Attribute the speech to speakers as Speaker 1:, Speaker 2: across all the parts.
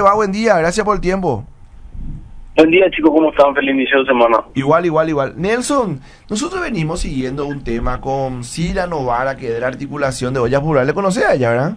Speaker 1: te va? Buen día, gracias por el tiempo.
Speaker 2: Buen día, chicos, ¿cómo están? Feliz inicio de semana.
Speaker 1: Igual. Nelson, nosotros venimos siguiendo un tema con Cira Novara, que es de la articulación de ollas plurales. ¿Le conoces a ella, verdad?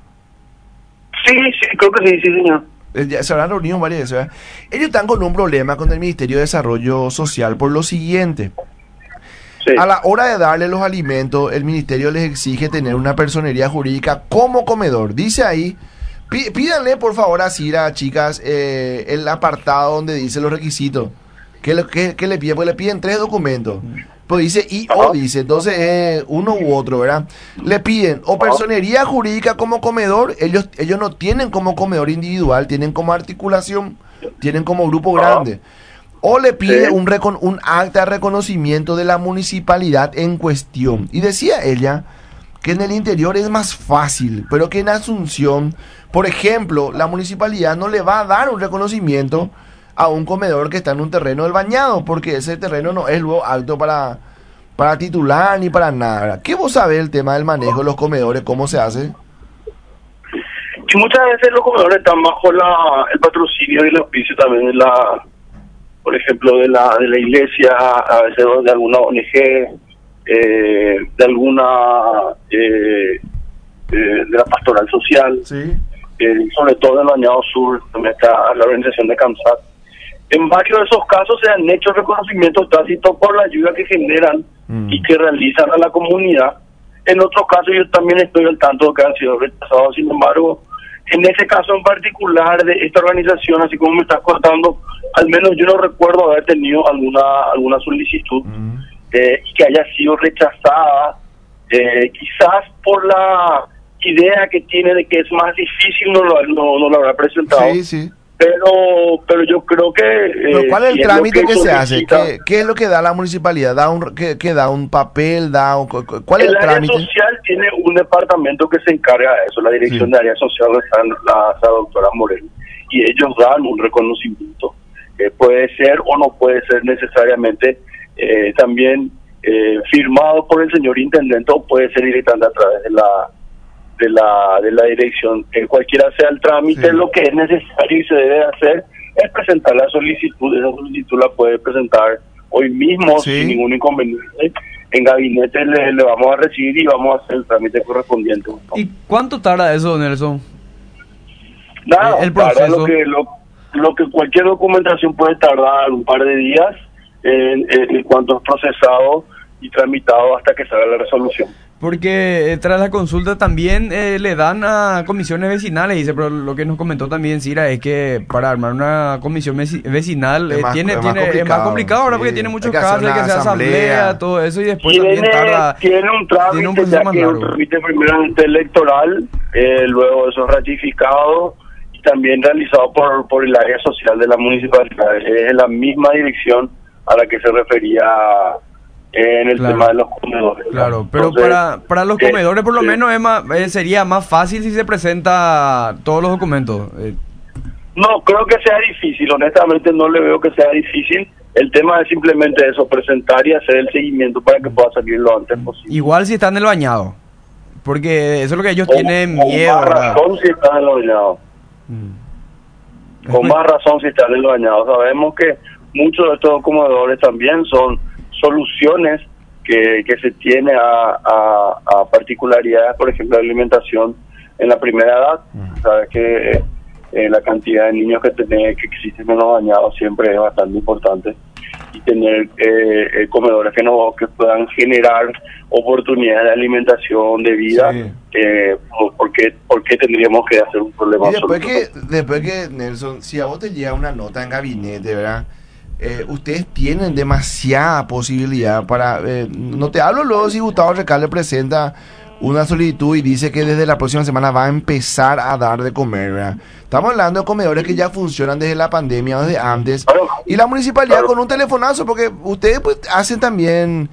Speaker 2: Sí, creo que sí, señor.
Speaker 1: Ya se habrán reunido varias veces, ¿verdad? Ellos están con un problema con el Ministerio de Desarrollo Social por lo siguiente.
Speaker 2: Sí.
Speaker 1: A la hora de darle los alimentos, el ministerio les exige tener una personería jurídica como comedor. Dice ahí, pídanle por favor a Cira, chicas, el apartado donde dice los requisitos. ¿Qué le piden? Pues le piden 3 documentos. Pues dice dice, entonces uno u otro, ¿verdad? Le piden o personería jurídica como comedor, ellos no tienen como comedor individual, tienen como articulación, tienen como grupo grande. O le pide un acta de reconocimiento de la municipalidad en cuestión. Y decía ella que en el interior es más fácil, pero que en Asunción, por ejemplo, la municipalidad no le va a dar un reconocimiento a un comedor que está en un terreno del bañado, porque ese terreno no es luego apto para titular ni para nada. ¿Qué vos sabés del tema del manejo de los comedores? ¿Cómo se hace?
Speaker 2: Y muchas veces los comedores están bajo el patrocinio y el auspicio también de por ejemplo, de la iglesia, a veces de alguna ONG, de alguna de la pastoral social,
Speaker 1: Sí.
Speaker 2: sobre todo en el Bañado Sur, donde está la organización de CAMSAT. En varios de esos casos se han hecho reconocimientos tácitos por la ayuda que generan y que realizan a la comunidad. En otros casos yo también estoy al tanto de que han sido rechazados. Sin embargo, en ese caso en particular de esta organización, así como me estás contando, al menos yo no recuerdo haber tenido alguna solicitud que haya sido rechazada, quizás por la idea que tiene de que es más difícil, no lo habrá presentado.
Speaker 1: Sí.
Speaker 2: Pero yo creo que...
Speaker 1: ¿Pero cuál es el trámite que se hace? ¿Qué es lo que da la municipalidad? ¿Qué da un papel? ¿Cuál es el trámite?
Speaker 2: El área social tiene un departamento que se encarga de eso, la dirección de área social está la doctora Morel, y ellos dan un reconocimiento. Puede ser o no puede ser necesariamente también firmado por el señor intendente, o puede ser directamente a través de la dirección. Cualquiera sea el trámite, lo que es necesario y se debe hacer es presentar la solicitud. Esa solicitud la puede presentar hoy mismo sin ningún inconveniente. En gabinete le vamos a recibir y vamos a hacer el trámite correspondiente.
Speaker 3: ¿Y cuánto tarda eso, Nelson?
Speaker 2: Nada,
Speaker 3: el proceso.
Speaker 2: Lo que cualquier documentación puede tardar un par de días en cuanto es procesado y tramitado hasta que salga la resolución.
Speaker 3: Porque tras la consulta también le dan a comisiones vecinales, dice, pero lo que nos comentó también Cira es que para armar una comisión vecinal es más complicado ahora, porque tiene muchos casos, hay que hacer asamblea, todo eso, y después también tarda.
Speaker 2: Tiene un trámite, un trámite primeramente electoral, luego eso es ratificado y también realizado por el área social de la municipalidad. Es la misma dirección a la que se refería en el tema de los comedores.
Speaker 3: Claro, pero entonces, para los comedores por lo menos sería más fácil si se presenta todos los documentos.
Speaker 2: No, creo que sea difícil, honestamente no le veo que sea difícil. El tema es simplemente eso, presentar y hacer el seguimiento para que pueda salir lo antes posible.
Speaker 3: Igual si está en el bañado, porque eso es lo que ellos tienen miedo.
Speaker 2: Con más razón si está en el bañado. Con más razón si está en el bañado. Sabemos que muchos de estos comedores también son soluciones que se tiene a particularidades, por ejemplo, de alimentación en la primera edad. Sabes que la cantidad de niños que existen en los bañados siempre es bastante importante, y tener comedores que puedan generar oportunidades de alimentación, de vida. ¿Por qué tendríamos que hacer un problema?
Speaker 1: Y después que Nelson, si a vos te llega una nota en gabinete, ¿verdad? Ustedes tienen demasiada posibilidad para... no te hablo luego si Gustavo Recalde presenta una solicitud y dice que desde la próxima semana va a empezar a dar de comer, ¿verdad? Estamos hablando de comedores que ya funcionan desde la pandemia o desde antes, y la municipalidad con un telefonazo, porque ustedes pues hacen también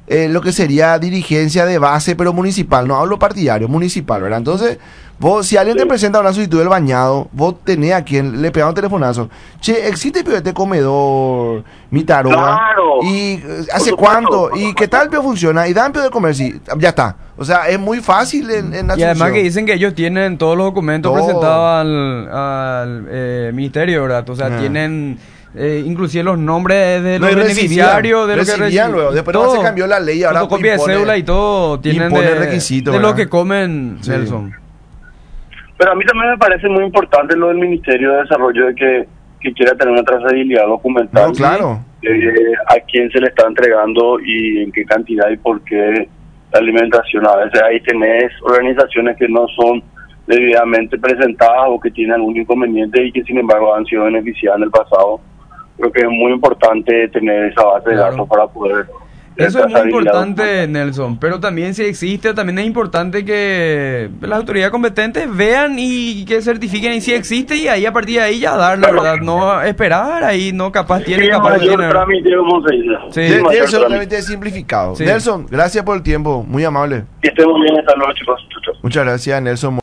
Speaker 1: lo que sería dirigencia de base, pero municipal, no hablo partidario, municipal, ¿verdad? Entonces, vos, si alguien te presenta una solicitud del bañado, vos tenés a quien le pega un telefonazo. Che, ¿existe este comedor, mi taroga?
Speaker 2: Claro.
Speaker 1: ¿Y hace cuánto? ¿Y qué tal funciona? ¿Y dan de comer? Sí, ya está. O sea, es muy fácil en la
Speaker 3: Y además que dicen que ellos tienen todos los documentos presentados al ministerio, ¿verdad? O sea, tienen... inclusive los nombres de los beneficiarios de lo que recibían
Speaker 1: luego. Después no se cambió la ley, ahora
Speaker 3: fotocopia de cédula y todo tienen
Speaker 1: requisitos
Speaker 3: de lo que comen, sí. Nelson.
Speaker 2: Pero a mí también me parece muy importante lo del Ministerio de Desarrollo de que quiera tener una trazabilidad documental.
Speaker 1: No, claro.
Speaker 2: A quién se le está entregando y en qué cantidad y por qué la alimentación. A veces ahí tenés organizaciones que no son debidamente presentadas o que tienen algún inconveniente y que sin embargo han sido beneficiadas en el pasado. Creo que es muy importante tener esa base de datos para poder...
Speaker 3: Eso es muy importante, Nelson, pero también si existe, también es importante que las autoridades competentes vean y que certifiquen y si existe y ahí a partir de ahí ya darle, ¿verdad? No esperar ahí, no capaz tiene, capaz no tiene.
Speaker 1: Tiene que ser un trámite simplificado. Sí. Nelson, gracias por el tiempo, muy amable.
Speaker 2: Que estemos bien esta noche, chicos.
Speaker 1: Muchas gracias, Nelson.